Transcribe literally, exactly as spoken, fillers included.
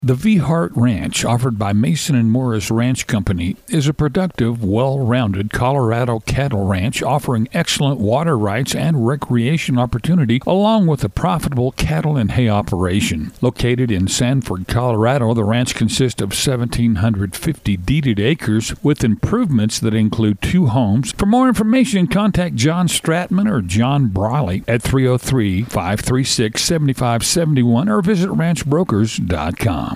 The V-Hart Ranch, offered by Mason and Morris Ranch Company, is a productive, well-rounded Colorado cattle ranch offering excellent water rights and recreation opportunity, along with a profitable cattle and hay operation. Located in Sanford, Colorado, the ranch consists of one thousand seven hundred fifty deeded acres with improvements that include two homes. For more information, contact John Stratman or John Brawley at three oh three, five three six, seven five seven one or visit ranch brokers dot com.